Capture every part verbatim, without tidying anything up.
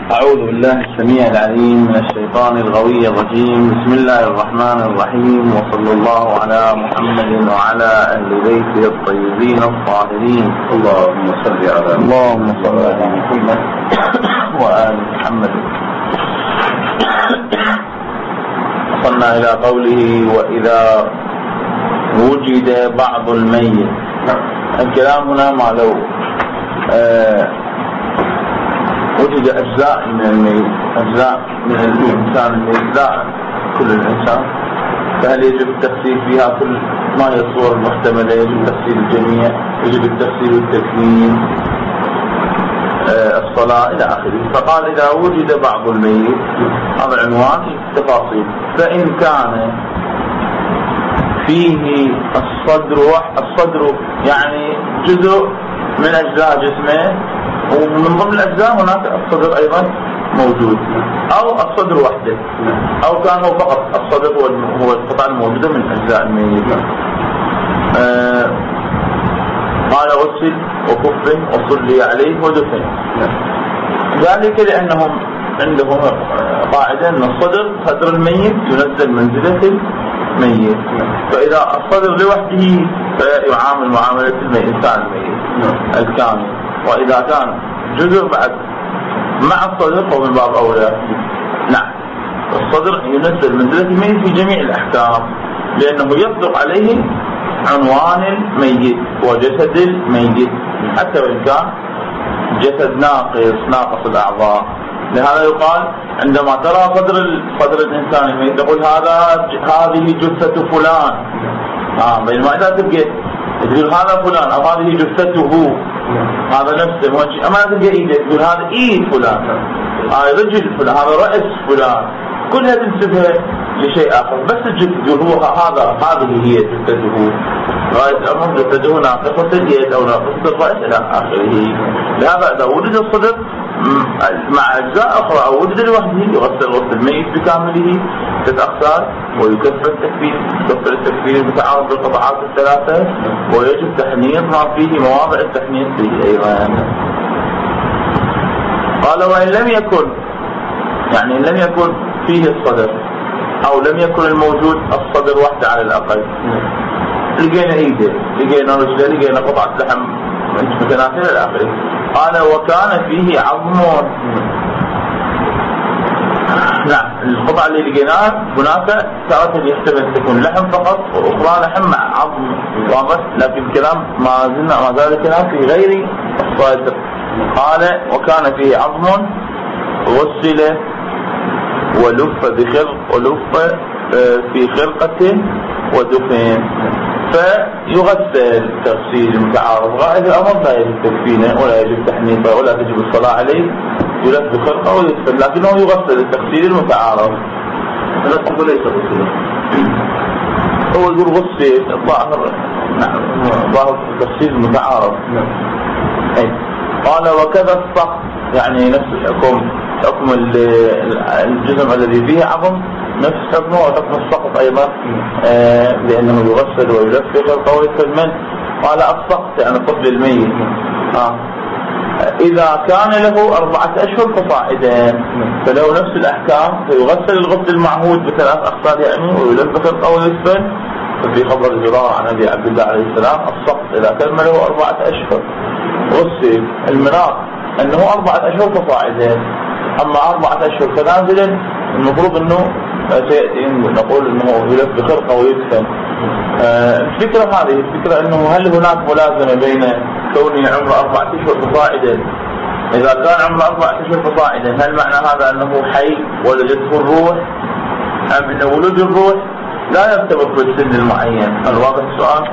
أعوذ بالله السميع العليم من الشيطان الغوي الرجيم. بسم الله الرحمن الرحيم، وصلى الله على محمد وعلى أهل بيته الطيبين الطاهرين. اللهم صل على اللهم صل على محمد وآل محمد. وصلنا إلى قوله وإذا وجد بعض الميت. الكلام هنا ما لو آه وجد أجزاء من الميت، أجزاء من الإنسان الميت، لا كل الإنسان، فهل يجب التفسير فيها كل ما هي الصور المحتملة؟ يجب تفسير الجميع، يجب التفسير والتكفين، آه الصلاة إلى آخره. فقال إذا وجد بعض الميت، هذا العنوان تفاصيل. فإن كان فيه الصدر، الصدر يعني جزء من أجزاء جسمه، ومن ضمن الأجزاء هناك الصدر أيضا موجود، أو الصدر وحده، أو كان هو فقط الصدر هو القطعة الموجودة من أجزاء الميت. آه قال غسل وكفن وصلي عليه ودفن. ذلك لأنهم عندهم قاعدة أن الصدر صدر الميت ينزل منزلة الميت، فإذا الصدر لوحده فيعامل معاملة الإنسان الميت الكامل، وإذا كان جزء بعد مع الصدر فهو من باب أولى. نعم، الصدر ينزل منزلة الميت في جميع الأحكام، لأنه يطلق عليه عنوان الميت وجسد الميت، حتى وإن كان جسد ناقص ناقص الأعضاء. لهذا يقال عندما ترى صدر صدر الإنسان الميت تقول هذا هذه جثة فلان، آه بينما إذا تبقى تقول هذا فلان أو هذه جثته، هذا نفسه وجه، أما تلقى إيده تقول هذا إيد فلان، هذا رجل فلان، هذا رأس فلان، كلها تنسبها لشيء آخر، بس الجثة تقول هو هذا هذه هي جثته، غاية الأمر جثته ناقصة اليد أو ناقصة الرأس إلى آخره. لهذا إذا وجد الصدر مع أجزاء أخرى أو وجد لوحده يغسل غسل الميت بكامله ست أغسال، ويكفر التكفير يكفر التكفير المتعارض بالقطعات الثلاثة، ويجب تحنيط ما فيه مواضع التحنيط فيه أيضا. قال وإن لم يكن، يعني إن لم يكن فيه الصدر أو لم يكن الموجود الصدر وحده على الأقل، لقينا إيده، لقينا رجله، لقينا قطعة لحم متناسلة إلى آخره. قال وكان فيه عظم. نعم، القطعة اللي لقيناها هناك تارة يحتمل تكون لحم فقط، وأخرى لحم مع عظم واضح، لكن الكلام ما زلنا ما زال الكلام في غير الصدر. قال وكان فيه عظم غسل ولف بخرق ولف في خرقة ودفن، فيغسل تغسيل متعارض. غاية الأمر لا يجب تكفينه ولا يجب تحنيطه ولا تجب الصلاة عليه، يلف بخرقة ويغسل، لكنه يغسل التغسيل المتعارض. هذا ليس غسل، هو يقول غسل الظاهر. نعم، ظاهر التغسيل المتعارض. أي. قال وكذا السقط، يعني نفس الحكم، حكم الجسم الذي فيه عظم نفس حكمه وحكم السقط أيضا، آه لأنه يغسل ويلف بخرقة ويغسل منه. قال السقط يعني طفل الميت، آه إذا كان له أربعة أشهر فصاعدا، فله نفس الأحكام، فيغسل الغسل المعهود بثلاث أغسال يعني، ويلف بخرقة ويدفن. ففي خبر الجرار عن أبي عبد الله عليه السلام السقط إذا كان له أربعة أشهر غسل. المناط أنه أربعة أشهر فصاعدا، أما أربعة أشهر فنازلا المفروض أنه سيأتي نقول أنه يلف بخرقة ويدفن. آه الفكرة هذه الفكرة أنه هل هناك ملازمة بين كونه عمره أربعة أشهر فصاعدا؟ إذا كان عمره أربعة أشهر فصاعدا هل معنى هذا أنه حي ولدته الروح، أم أنه ولد الروح لا يرتبط بالسن المعين؟ هل واضح السؤال؟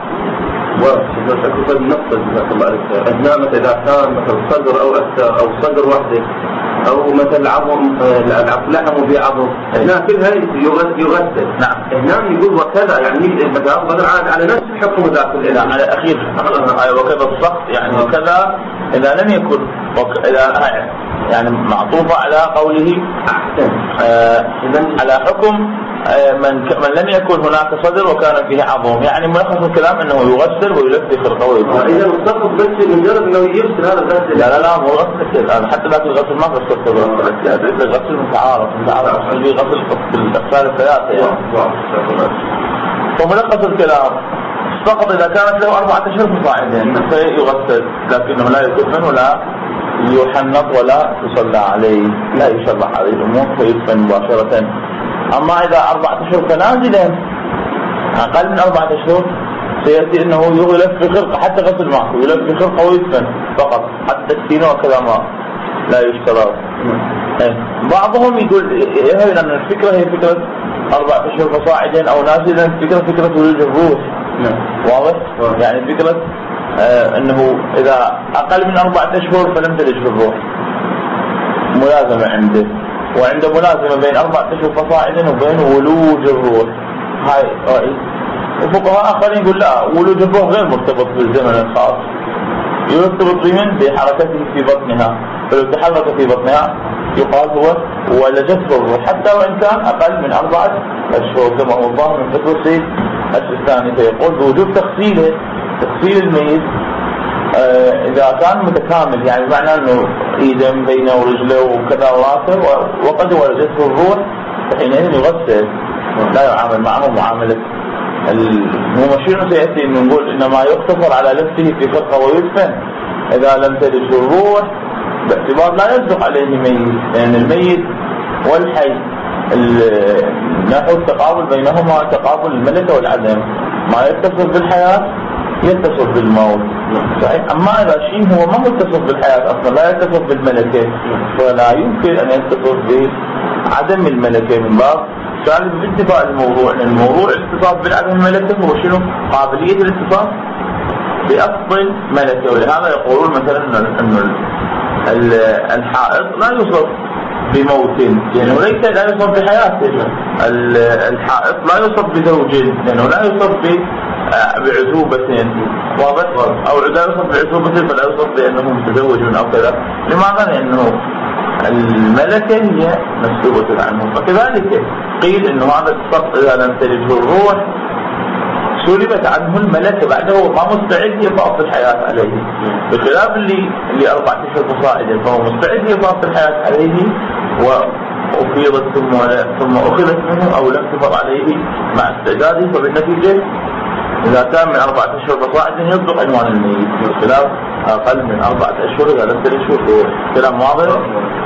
وقد نقصد أثناء مثل إذا كان مثل صدر أو أكثر أو صدر وحده أو مثل عظم لحم في عظم، هنا كل هاي يغسل. نعم، هنا يقول وكذا، يعني مثلا بدل على نفس الحكم ذاك الإله على أخير. وكذا السقط يعني كذا إذا لم يكن وك... إذا يعني معطوفة على قوله أحسن، آه على حكم من من لم يكن هناك صدر وكان فيه عظم، يعني ملخص الكلام انه يغسل ويلف بخرقه ويغسل. اذا مستقط بس مجرد انه يغسل هذا الغسل. لا لا لا مو غسل، حتى ذاك الغسل ما غسل الغسل غسل متعارف متعارف في غسل بالاغسال الثلاثه يعني. وملخص الكلام فقط اذا كانت له اربعه اشهر فصاعدا فيغسل، لكنه لا يكفن ولا يحنط ولا يصلى عليه، لا يشرح هذه الامور فيدفن مباشره. اما اذا اربعه اشهر فنازلا اقل من اربعه اشهر سياتي انه يغلف بخرقه، حتى غسل معه يغلف بخرقه ويدفن فقط، حتى التكفينه وكذا ما لا يشترط. بعضهم يقول لان الفكره هي فكره اربعه اشهر فصاعدا او نازلا، فكره فكره ولوج الروح. واضح؟ يعني فكره آه انه اذا اقل من اربعه اشهر فلم تلج الروح ملازمه عنده، وعنده ملازمه بين اربعه اشهر فصاعدا وبين ولوج الروح. هاي راي. وفقهاء اخرين يقول لا، ولوج الروح غير مرتبط بالزمن الخاص، يرتبط بمن؟ بحركته في بطنها، فلو تحرك في بطنها يقال هو ولجته الروح حتى وان كان اقل من اربعه اشهر، كما هو الظاهر من فتوى السيد السيستاني. فيقول بوجوب تغسيله، تغسيل الميت آه اذا كان متكامل، يعني معنى انه ايده بينه ورجله وكذا وراسه وقد ولجته الروح، فحينئذ يغسل، لا يعامل معه معامله المشير. سيأتي انه نقول انما يقتصر على لفه في فرقه ويدفن اذا لم تلج الروح، باعتبار لا يصدق عليه ميت، لان يعني الميت والحي نحو التقابل بينهما تقابل الملكه والعدم، ما يتصف بالحياه يتصف بالموت. صحيح. اما اذا شيء هو ما متصف بالحياه اصلا، لا يتصف بالملكه، فلا يمكن ان يتصف بعدم الملكه من باب ثالث باتفاق الموضوع. لأن الموضوع الاتصاف بالعدم الملكه هو شنو؟ قابليه الاتصاف بأصل ملكه. ولهذا يقولون مثلا انه الحائط لا يوصف بموت لانه ليس لا يوصف بحياته، الحائط لا يوصف بزوج لانه لا يوصف بعزوبة، واضح؟ او لا يوصف بعزوبة فلا يوصف بانه متزوج او كذا. لماذا؟ لانه الملكة هي مسلوبة عنه. فكذلك قيل انه هذا الشخص اذا لم تلجه الروح سلبت عنه الملكة، بعده ما مستعد يضاف الحياة عليه، بخلاف اللي اللي أربعة أشهر فصاعدا فهو مستعد يضاف الحياة عليه وأفيضت ثم ثم أخذت منه أو لم تفض عليه مع استعداده. فبالنتيجة إذا كان من أربعة أشهر فصاعدا يصدق عنوان الميت، بخلاف أقل من أربعة أشهر إذا لم تلجه الروح. كلام واضح؟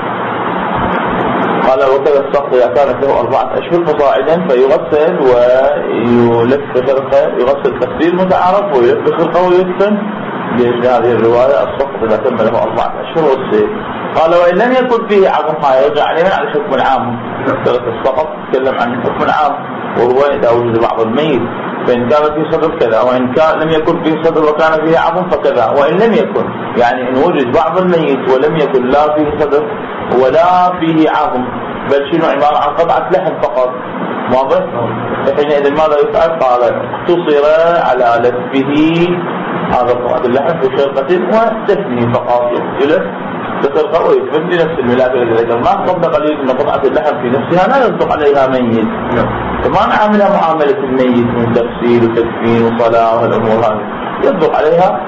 قال وكذا الشخص إذا كانت له أربعة أشهر فصاعدا فيغسل ويلف بخرقة، يغسل تغسيل متعارف ويلف بخرقة ويدفن لأجل هذه الرواية الشخص إذا تم له أربعة أشهر والسيد. قال وإن لم يكن فيه عظم، يرجع علينا على الحكم العام. ثلاث السقط تكلم عن الحكم العام وهو إذا وجد بعض الميت فإن كان فيه صدر كذا، وإن كان لم يكن فيه صدر وكان فيه عظم فكذا. وإن لم يكن يعني إن وجد بعض الميت ولم يكن لا فيه صدر ولا فيه عظم، بل شنو عبارة عن قطعة لحم فقط، واضح؟ فحينئذ ماذا يفعل؟ قال اقتصر على لفه هذا قطعة اللحم في خرقة ودفنه فقط، يلف بخرقة ويدفن لنفس الملاك الذي ذكرناه. قبل قليل ان قطعة اللحم في نفسها لا يصدق عليها ميت، فما نعاملها معاملة الميت من تغسيل وتدفين وصلاة والأمور هذه، يصدق عليها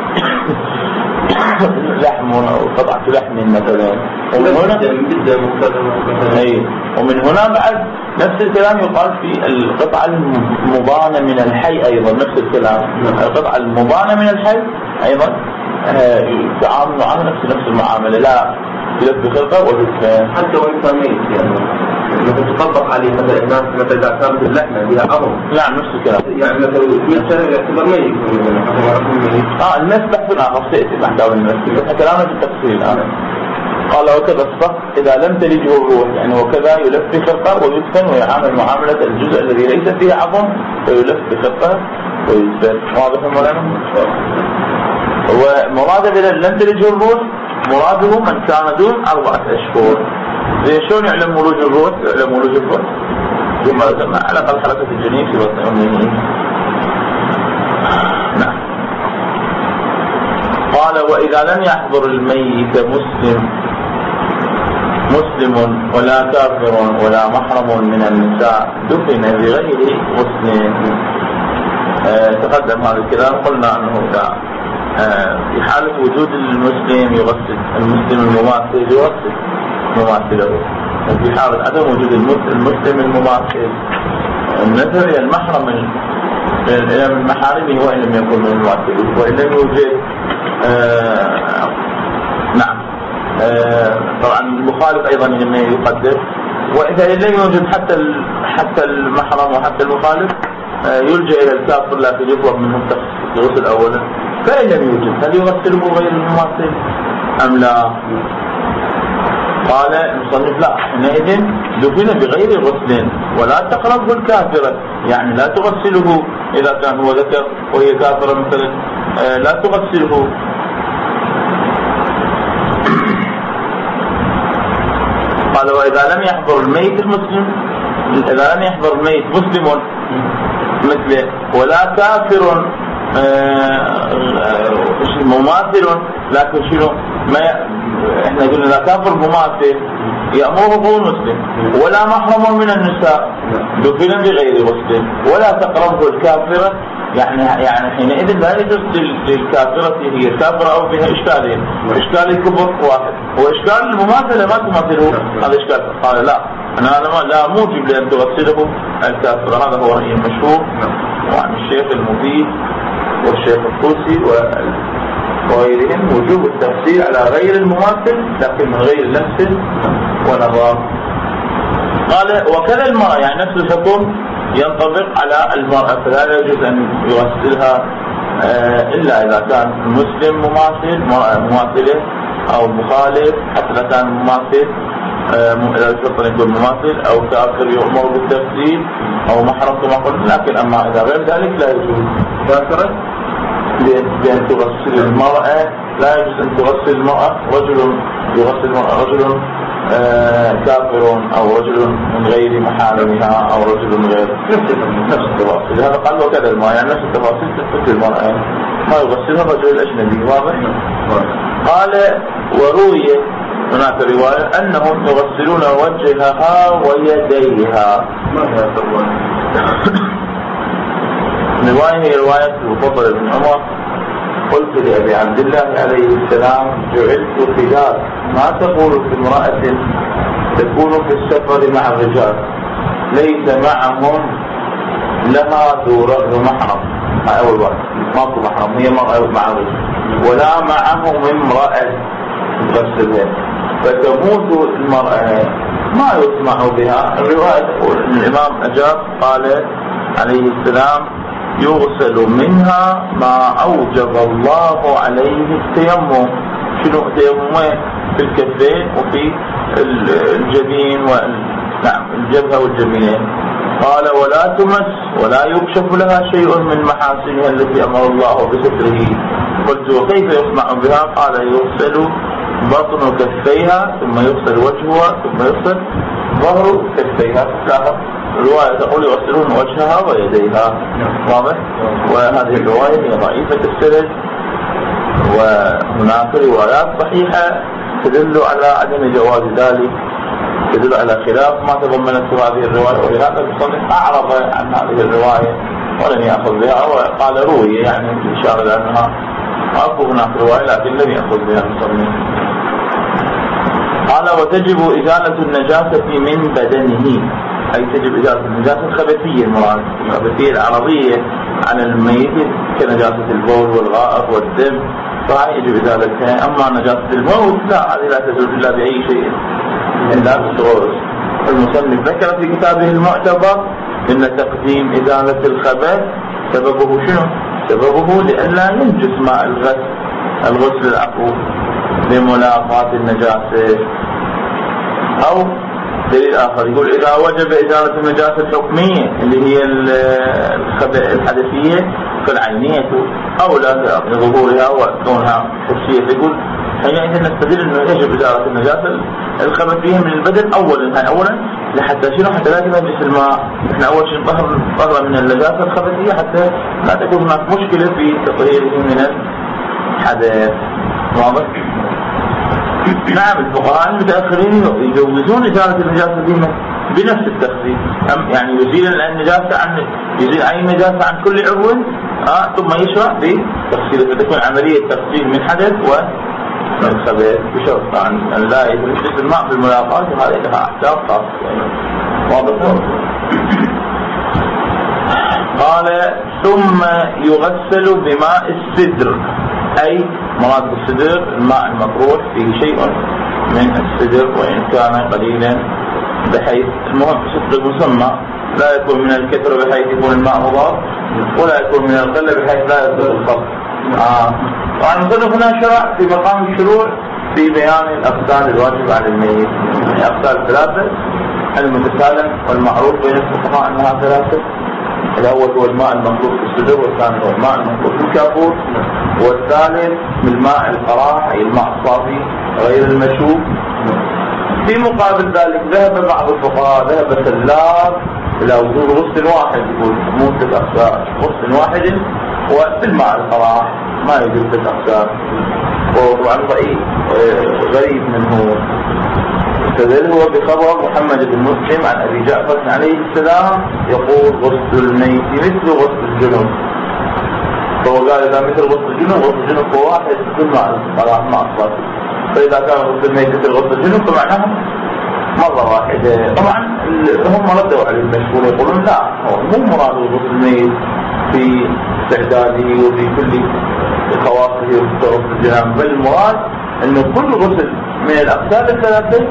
لحم وقطعة لحم مثلا. ومن هنا أي ومن هنا بعد نفس الكلام يقال في القطعة المبانة من الحي أيضا، نفس الكلام القطعة المبانة من الحي أيضا تعامل معها نفس نفس المعاملة، لا يلف بخرقة ويدفن حتى وإن كان ميت. يعني تطبق عليه مثلا الناس مثلا إذا كانت اللحمة بها عظم. نعم نفس الكلام. يعني مثلا مثلا يعتبر ميت. آه المس بحث آخر سيأتي بحث المس، بس كلامنا في التفصيل الآن. قال وكذا الصف إذا لم تلجه الروح، يعني وكذا يلف بخرقة ويدفن ويعامل معاملة الجزء الذي ليس فيه عظم ويلف بخرقة ويدفن. واضح مولانا؟ ومراده إذا لم تلجه الروح مراده من كان دون أربعة أشهر. زي شلون يعلم ولوج الروح؟ يعلم ولوج الروح ثم على الأقل حركة الجنين في بطن أمه. نعم. قال وإذا لم يحضر الميت مسلم مسلم مسلم ولا كافر ولا محرم من النساء دفن بغير غسل. آه تقدم هذا الكلام، قلنا أنه آه في حالة وجود المسلم يغسل، المسلم المماثل يغسل مماثله، وفي حالة عدم وجود المسلم المماثل النذر المحرم من محارمه وإن لم يكن من المماثل، وإن لم يوجد آه نعم آه طبعا المخالف أيضا لما يقدر، وإذا لم يوجد حتى حتى المحرم وحتى المخالف آه يلجأ إلى الكافر، لكن يطلب منه الغسل أولا. فإن لم يوجد هل يغسله غير المماثل أم لا؟ قال المصنف لا، حينئذ دفن بغير غسل ولا تقربه الكافرة، يعني لا تغسله إذا كان هو ذكر وهي كافرة مثلا، آه لا تغسله. قال وإذا لم يحضر الميت المسلم، إذا لم يحضر الميت مسلم مثله ولا كافر مماثل، لكن شنو ما احنا قلنا لا كافر مماثل يأمره هو مسلم ولا محرم من النساء دفن بغير غسل ولا تقربه الكافرة، يعني يعني حينئذ لا يجوز للكافرة هي كافرة أو بها إشكالين، إشكال الكبر واحد وإشكال المماثلة ما تماثله، هذا إشكال. قال لا، أنا لا موجب لأن تغسله الكافرة، هذا هو رأي المشهور وعن الشيخ المفيد والشيخ الطوسي وغيرهم وجوب التفسير على غير المماثل لكن من غير لمس ونظر. قال وكذا المرأة، يعني نفس الحكم ينطبق على المرأة، فلا يجوز أن يغسلها إلا إذا كان مسلم مماثل، مرأة مماثلة أو مخالف، حتى إذا كان مماثل إذا يشرط أن يكون مماثل أو كافر يؤمر بالتفسير أو محرم كما قلت، لكن أما إذا غير ذلك لا يجوز. كافرة بأن تغسل المرأة، لا يجوز أن تغسل المرأة رجل يغسل المرأة رجل آه كافر أو رجل من غير محارمها أو رجل من غير نفس التفاصيل. هذا قال وكذا المرأة، يعني نفس التفاصيل تثبت المرأة ما يغسلها الرجل الأجنبي. واضح؟ قال وروي هناك رواية أنهم يغسلون وجهها ويديها. ما هي رواية هي رواية الفضل بن عمر قلت لأبي عبد الله عليه السلام جعلت فداك، ما تقول في امرأة تكون في السفر مع الرجال ليس معهم لها ذو محرم، أول واحد ماكو محرم، هي مرأة مع الرجل ولا معهم امرأة تغسلها فتموت المرأة ما يسمع بها. الرواية الإمام أجاب قال عليه السلام يغسل منها ما أوجب الله عليه التيمم. شنو تيممه؟ في الكفين وفي الجبين نعم الجبهة والجبينين. قال ولا تمس ولا يكشف لها شيء من محاسنها التي أمر الله بستره. قلت وكيف يصنع بها؟ قال يغسل بطن كفيها ثم يغسل وجهها ثم يغسل ظهر كفيها. الرواية تقول يغسلون وجهها ويديها. واضح؟ وهذه الرواية هي ضعيفة السند، وهناك روايات صحيحة تدل على عدم جواز ذلك، تدل على خلاف ما تضمنته هذه الرواية، ولهذا المصنف أعرض عن هذه الرواية ولم يأخذ بها وقال روي، يعني الإشارة لأنها أكو هناك رواية لكن لم يأخذ بها المصنف. قال وتجب إزالة النجاسة من بدنه، أي تجب إزالة النجاسة الخبثية، المراد الخبثية العرضية عن الميت كنجاسة البول والغائط والدم فهي يجب إزالتها. أما نجاسة الموت لا، هذه لا تزول إلا بأي شيء إلا بالغوص. المصنف ذكر في كتابه المعتبر إن تقديم إزالة الخبث سببه شنو؟ سببه لئلا ينجس ماء الغسل الغسل العفو لملاقاة النجاسة. أو دليل آخر يقول إذا وجب إزالة النجاسة الحكمية اللي هي الحدثية فالعينية أولى لظهورها وكونها حسية، يقول حينئذ نستدل أنه يجب إزالة النجاسة الخبثية من البدن أولا، أولا لحتى شنو؟ حتى لا تنجس الماء. إحنا أول شيء نطهر نطهر من النجاسة الخبثية حتى لا تكون هناك مشكلة في تطهيره من الحدث. واضح؟ نعم الفقهاء المتأخرين يجوزون إزالة النجاسة بنفس التخفيف، يعني يزيل النجاسة عن يزيل أي نجاسة عن كل عضو آه ثم يشرع بتفصيل، فتكون عملية تفصيل من حدث ومن خبث بشرط أن لا يتمشط الماء في الملاقات، وهذه لها أحكام خاصة واضح. قال ثم يغسل بماء السدر، أي مراد السدر الماء المطروح فيه شيء من السدر وإن كان قليلا، بحيث المهم صدق المسمى لا يكون من الكثرة بحيث يكون الماء مضاف، ولا يكون من القلة بحيث لا يصير الخلط. آه. وعن المصنف هنا شرع في مقام الشروع في بيان الأغسال الواجب على الميت، يعني أغسال ثلاثة المتسالم والمعروف بين الفقهاء أنها ثلاثة. الأول هو الماء المخلوط في الصدر، والثاني هو الماء المخلوط في الكافور، والثالث بالماء القراح أي الماء الصافي غير المشوب. في مقابل ذلك ذهب بعض الفقهاء ذهب سلام إلى وجود غسل واحد، يقول مو ست أغسال، غسل واحد وبالماء القراح ما يجوز ست أغسال، وهو طبعا ضعيف غريب منه. استدل هو بخبر محمد بن مسلم عن أبي جعفر عليه السلام يقول غسل الميت مثل غسل الجنوب، فهو قال إذا مثل غسل الجنوب غسل الجنوب هو واحد بالماء القراح مع الصافي، فإذا كان غسل الميت مثل غسل الجنوب فمعناها مرة واحدة. طبعا هم ردوا على المشهور يقولون لا، هو مو مراد غسل الميت في استعداده وفي كل خواصه وغسل الجناب، بل المراد أنه كل غسل من الأغسال الثلاثة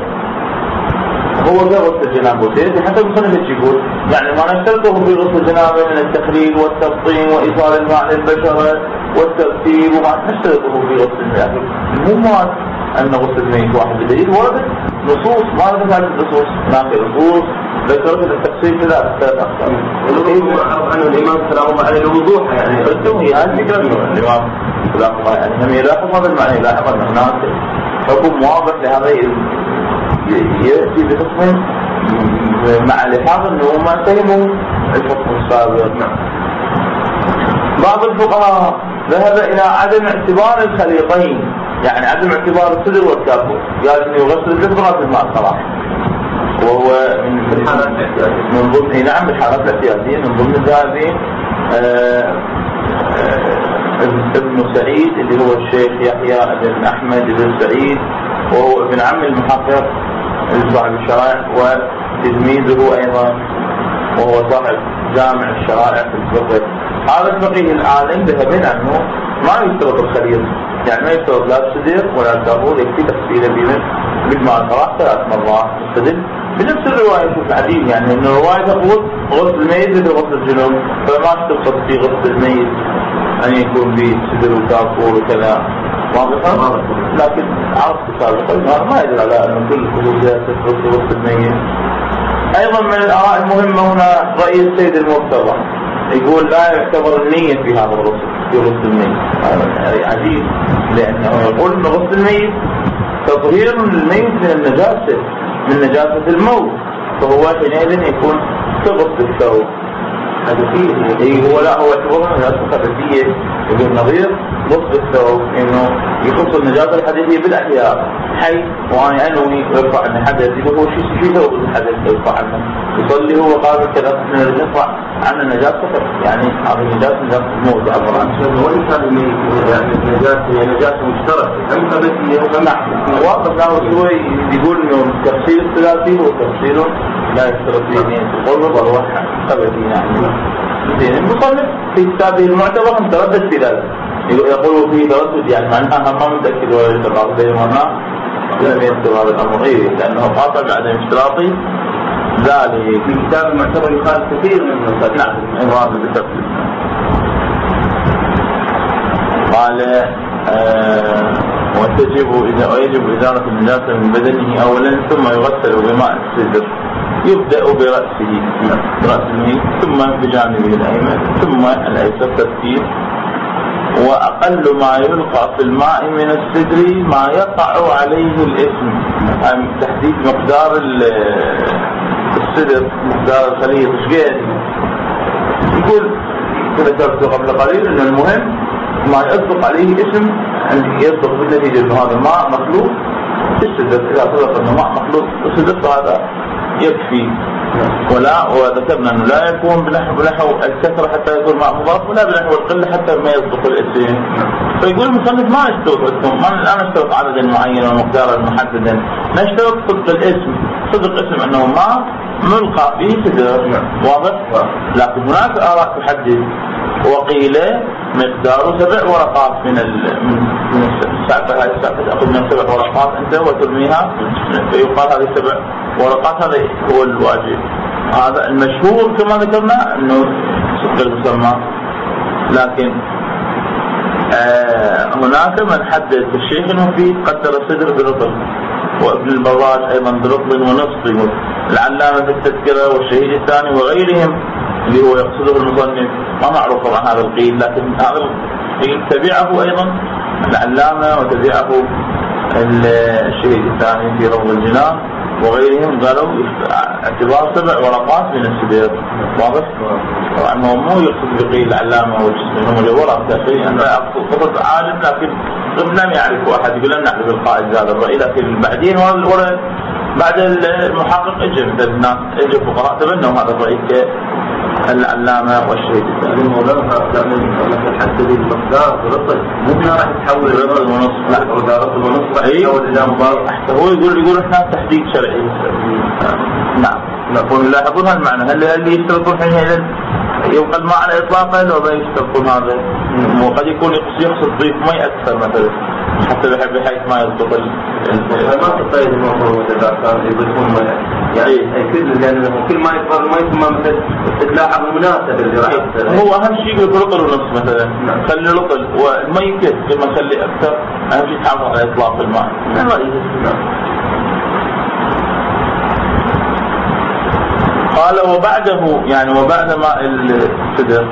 هو غسل الجناب وسيد حسب صنف يقول، يعني ما نشترطه في غسل الجنابة من التخليل والتبطين وإيصال الماء للبشرة والترتيب، وما نشترطه في غسل المياه. مو مراد أن غسل الميت واحد بدليل، ورد نصوص ما ذكرت النصوص ناقل نصوص ذكرت التفصيل ثلاث ثلاث أقسام. أن الإمام سلام الله عليه وضوح يعني ردوا هي هذه الفكرة الإمام سلام الله يعني هم يلاحظ هذا المعنى، يلاحظ أن هناك حكم واضح لهذا يأتي بحكم مع لحاظ أنه ما فهموا الحكم السابق. بعض الفقهاء ذهب إلى عدم اعتبار الخليطين، يعني عدم اعتبار الصدر والكافور، قال انه يغسل الجبرة بالماء الصراحة، وهو من الحالات الاحتياطية من ضمن نعم الحالات الاحتياطية من ضمن الذهبين ابن سعيد اللي هو الشيخ يحيى بن أحمد بن سعيد، وهو ابن عم المحقق صاحب الشرائع، وتلميذه أيضا وهو صاحب جامع الشرائع في الفقه. هذا الفقيه العالم ذهبين عنه ما يشترط الخليط، يعني ما يشترط لا الصدر ولا الكافور، يكفي تفصيله بالماء القراح ثلاث مرات. يستدل بنفس الرواية في الحديث، يعني ان الرواية تقول غسل الميت مثل غسل الجنوب، فما تشترط في غسل الميت ان يكون به صدر وكافور وكذا واضحة. لكن عرفت سابقا ما يدل على ان كل خصوصيات تغسل غسل الميت. ايضا من الاراء المهمة هنا رأي السيد المرتضى، يقول لا يعتبر النية في هذا الغسل في غسل الميت. هذا عجيب، لأنه يقول أن غسل الميت تطهير الميت من النجاسة من نجاسة الموت، فهو حينئذ يكون كغسل الثوب. هذا فيه هو لا هو اعتبره نجاسة خبثية، يقول نظير غسل الثوب انه يخص النجاسة الحديثية بالأحياء حي وأنا أنوي ويرفع عنه حدث، يقول هو شيء شيء ثوب الحدث يرفع عنه، يصلي هو قابل كذا من يرفع عنه النجاسة، يعني هذه النجاسة نجاسة الموت عبر عنه. وإن كان الميت يعني نجاسة نجاسة مشتركة أم خبثية؟ نعم واضح له شوي يقول إنه تفصيل الثلاثي هو تفصيل لا يشترط فيه نية القرب وهو خبثي. يعني المصنف في كتابه المعتبر متردد في ذلك، يقول فيه تردد يعني معناها ما متأكد ولا يتبع بينهما، لم يذكر هذا الأمر إيه لأنه قاطع بعدم اشتراطي ذلك. في كتاب المعتبر يخالف كثير من المسائل. نعم إمام بالتفصيل. قال آه وتجب إذا ويجب إزالة النجاسة من بدنه أولا ثم يغسل بماء السدر، يبدأ برأسه برأس الميت ثم بجانبه الأيمن ثم الأيسر ترتيب، وأقل ما يلقى في الماء من السدر ما يقع عليه الاسم، تحديد مقدار السدر مقدار الخليط شقيد. يقول ذكرت قبل قليل أن المهم ما يصدق عليه اسم أن يصدق بالنتيجة أنه هذا ماء مخلوط السدر إذا صدق أنه ماء مخلوط السدر فهذا يكفي. ولا وذكرنا أنه لا يكون بنحو بنحو الكثرة حتى يكون ماء مضاف، ولا بنحو القلة حتى ما يصدق الاسم. فيقول المصنف ما نشترط اسم، ما لا نشترط عددا معينا ومقدارا محددا، نشترط صدق الاسم، صدق اسم أنه ماء ملقى به سدر. واضح؟ لكن هناك آراء تحدد، وقيل مقداره سبع ورقات من من السعفة. هذه السعفة تأخذ من سبع ورقات أنت وترميها، فيقال هذه سبع ورقات، هذا هو الواجب. هذا المشهور كما ذكرنا أنه صدق المسمى. لكن آه هناك من حدد الشيخ المفيد قدر الصدر برطل، وابن البراج أيضا برطل ونصف، العلامة في التذكرة والشهيد الثاني وغيرهم اللي هو يقصده المصنف. ما معروف عن هذا القيل، لكن هذا القيل تبعه أيضا العلامة وتبعه الشهيد الثاني في روض الجنان وغيرهم، قالوا اعتبار سبع ورقات من السدر. واضح؟ طبعا هو مو يقصد بقيل العلامة والجسم هم جورات شيء، أنا أقصد عالم لكن لم يعرفه أحد، يقول لن نعرف القائد هذا الرأي. لكن بعدين ورد بعد المحقق اجى مثل الناس، اجى فقراء تبنوا هذا الرأي كالعلامة والشهيد الثاني. مولانا حتى المقدار برطل مو راح يتحول برطل ونصف، لا برطل ونصف راح يتحول إلى مضاف. هو يقول يقول احنا تحديد شرعي. نعم نقول لاحظون هالمعنى. هل اللي يشترطون حينئذ يبقى الماء على إطلاقه لو ما يشترطون هذا؟ وقد يكون يقصد ضيف ماء أكثر مثلا حتى بحيث ما يضبط ما تطيب الموضوع إذا كان يضيفون ماء يعني كل لأنه كل ما يفضل ما يسمى مثل تلاحظ المناسبة اللي راح. هو أهم شيء يقول رطل ونص مثلا، خلي رطل والماء كيف لما خلي أكثر، أهم شيء تحافظ على إطلاق الماء. قال وبعده يعني وبعد ماء السدر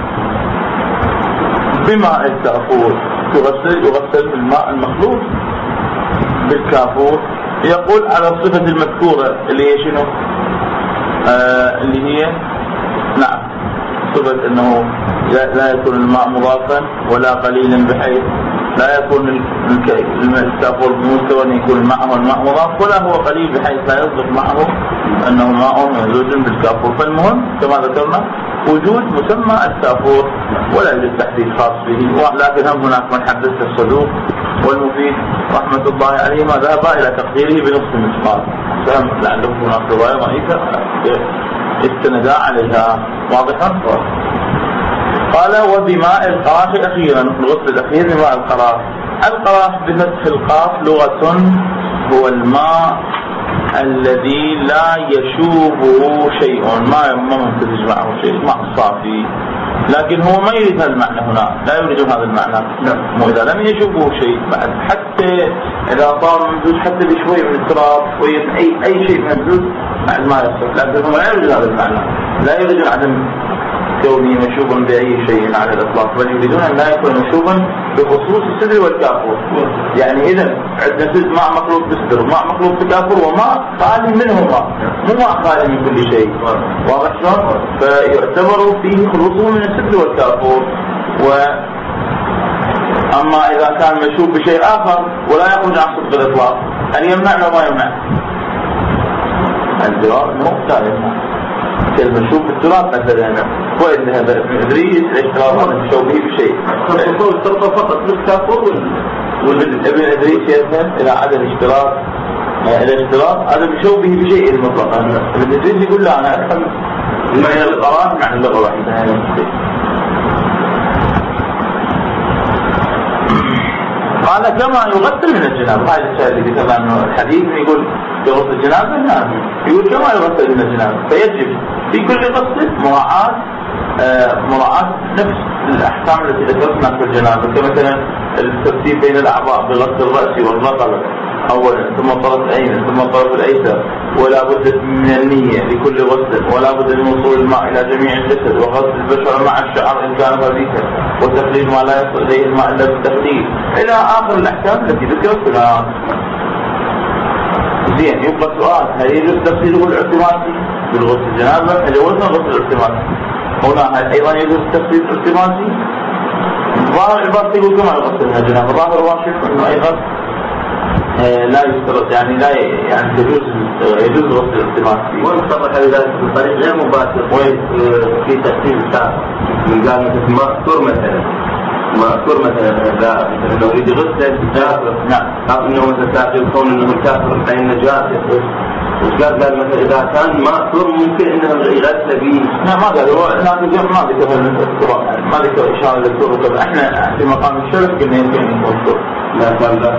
بماء الكافور يغسل يغسل بالماء المخلوط بالكافور. يقول على الصفة المذكورة اللي هي شنو؟ آه اللي هي نعم صفة انه لا يكون الماء مضافا ولا قليلا بحيث لا يكون الكافور بمستوى ان يكون معه الماء مضاف، ولا هو قليل بحيث لا يصدق معه انه ماء ممزوج بالكافور. فالمهم كما ذكرنا وجود مسمى الكافور ولا يوجد تحديد خاص به. لكن هم هناك من حدث الصدوق والمفيد رحمة الله عليهما ذهب الى تقديره بنصف المثقال، فهم لعلهم هناك رواية ضعيفة استندى عليها. واضحا؟ قال وبماء القراح أخيرا، الغسل الأخير بماء القراح. القراح بفتح القاف لغة هو الماء الذي لا يشوبه شيء، ما ممتزج معه شيء، ماء صافي، لكن هو ما يريد هذا المعنى هنا، لا يريد هذا المعنى. مو إذا لم يشوبه شيء بعد، حتى إذا صار ممزوج حتى بشوي من التراب شوية أي أي شيء ممزوج بعد ما يصح، لكن هو لا يريد هذا المعنى، لا يريد عدم كونه مشوبا بأي شيء على الإطلاق، بل يريدون أن لا يكون مشوبا بخصوص السدر والكافور. يعني إذا عندنا سدر ماء مخلوط بالسدر وماء مخلوط بالكافور وماء خالي منهما، مو ماء خالي من كل شيء. واضح شلون؟ فيعتبر فيه خلوصه من السدر والكافور. و أما إذا كان مشوب بشيء آخر ولا يخرج عن صدق الإطلاق، هل يمنع أو ما يمنع؟ الجواب مو يمنع. كالمشوب بالتراب مثلا، وإن هذا ابن إدريس الاشتراط هذا مشوبه بشيء الترطة فقط بالكافور، وابن إدريس يفهم إلى عدم اشتراط الاشتراط هذا مشوبه بشيء مطلقا. ابن إدريس يقول لا أنا أفهم المعنى القرآن معنى اللغة واحدة. قال كما يغسل من الجنابة، هذا الشيء اللي ذكرنا عنه الحديث يقول يغسل الجنابة، نعم يقول كما يغسل من الجنابة، فيجب في كل غسل مراعاة آه مراعاة نفس الأحكام التي ذكرتنا في الجنابة، كمثلا الترتيب بين الأعضاء بغسل الرأس والرقبة أولا، ثم طرف الأيمن ثم طرف الأيسر، ولا بد من النية لكل غسل، ولا بد من وصول الماء إلى جميع الجسد، وغسل البشرة مع الشعر إن كان خفيفا، وتقليل ما لا يصل إليه الماء إلا بالتقليل، إلى آخر الأحكام التي ذكرت لها. زين، يبقى سؤال: هل يجوز تغسيله الاعتماسي بالغسل الجنابة؟ هل يجوز غسل الاعتماسي؟ هنا هل أيضا يجوز تغسيل الاعتماسي؟ ظاهر العبارة يقول كما يغسل من الجنابة، ظاهر الراشد إنه أيضا لا يشترط يعني لا يعني تجوز يجوز غسل الالتماس فيه. وين صرح ذلك بطريق غير مباشر في تقسيم الساعة من قال مثل مأثور مثلا مأثور مثلا إذا إنه يريد غسل الكافر نعم أو إنه مثلا كافر يكون إنه الكافر من أين نجاسة وش قال قال مثلا إذا كان مأثور ممكن إنه يغسل به. لا ما قال هو ما ذكر ما ذكر إشارة للدكتور. إحنا في مقام الشرف قلنا يمكن أن يكون لا قال لا.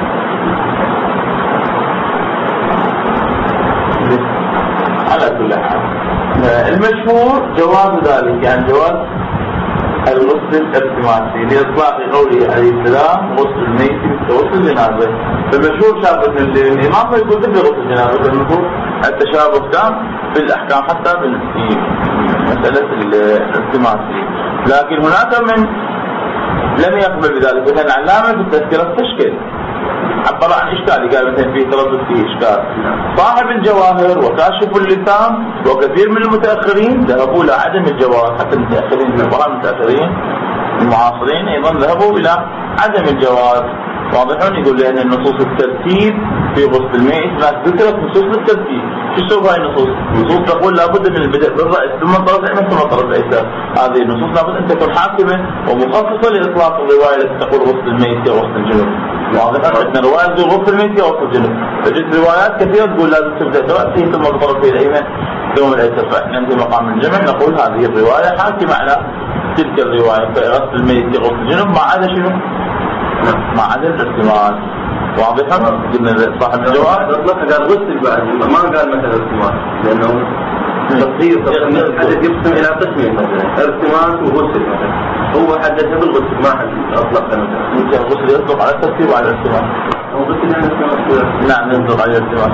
على كل حال المشهور جواز ذلك يعني جواز الغسل الالتماسي لإطلاق قوله عليه السلام غسل الميت غسل الجنازة. فالمشهور شافه الإمام يقول مثل غسل الجنازة المفروض التشابه تام في الأحكام حتى في مسألة الالتماسي. لكن هناك من لم يقبل بذلك مثلا علامة في التذكرة التشكيل عبر عن إشكال قال مثلا فيه تردد فيه إشكال. صاحب الجواهر وكاشف اللسان وكثير من المتأخرين ذهبوا إلى عدم الجواز. حتى المتأخرين من الفقهاء المتأخرين المعاصرين أيضا ذهبوا إلى عدم الجواز. واضحون يقول لأن النصوص الترتيب في غسل الميت لا ذكرت نصوص الترتيب. شو سوى هاي النصوص؟ نصوص تقول لابد من البدء بالرأس ثم الطرف الأيمن ثم الطرف الأيسر. هذه النصوص لابد أن تكون حاكمة ومخصصة لإطلاق الرواية التي تقول غسل الميت وغسل الجنوب. واضح أن رواية تقول غسل الميت وغسل الجنوب. فجد روايات كثيرة تقول لازم تبدأ برأسه ثم الطرف الأيمن ثم الأيسر. فإحنا في مقام الجمع نقول هذه الرواية حاكمة على تلك الرواية فغسل الميت وغسل الجنوب ما عدا شنو؟ ما عدا الالتماس. واضحة؟ قلنا صاحب الجواب اطلق قال غسل بعد ما قال مثلا الالتماس لانه تصير حدث يقسم الى قسمين مثلا التماس وغسل مثلا هو حدث بالغسل ما حدث اطلق مثلا ممكن الغسل يطلق على الترتيب وعلى الالتماس. هو غسل على الالتماس. نعم يطلق على الالتماس.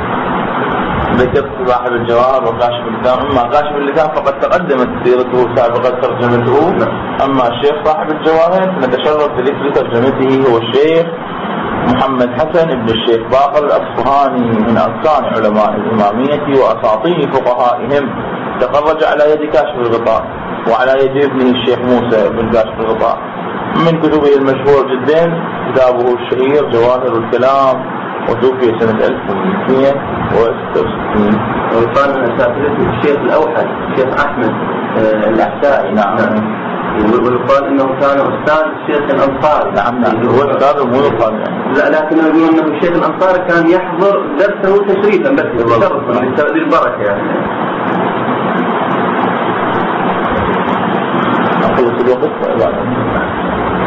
ذكرت صاحب الجواب وكاشف اللسان. اما كاشف اللسان فقد تقدمت سيرته سابقا ترجمته. اما الشيخ صاحب الجواهر نتشرف بذكر ترجمته هو الشيخ محمد حسن ابن الشيخ باقر الأصفهاني من أركان علماء الإمامية وأساطين فقهائهم. تخرج على يد كاشف الغطاء وعلى يد ابنه الشيخ موسى بن كاشف الغطاء. من كتبه المشهور جدا كتابه الشهير جواهر الكلام وتوفي سنة ألف ومئتين وستة وستين. ويقال من أساتذته الشيخ الأوحد الشيخ أحمد الأحسائي. نعم. ويقال انه كان استاذ الشيخ الانصاري. نعم نعم هو استاذ مو يقال يعني. لا لكن يقولون انه الشيخ الانصاري كان يحضر درسه تشريفا بس شرفا للبركه يعني. أخلص الوقت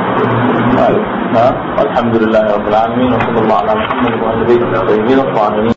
ها الحمد لله رب العالمين وصلى الله على محمد وعلى آله الطيبين الطاهرين.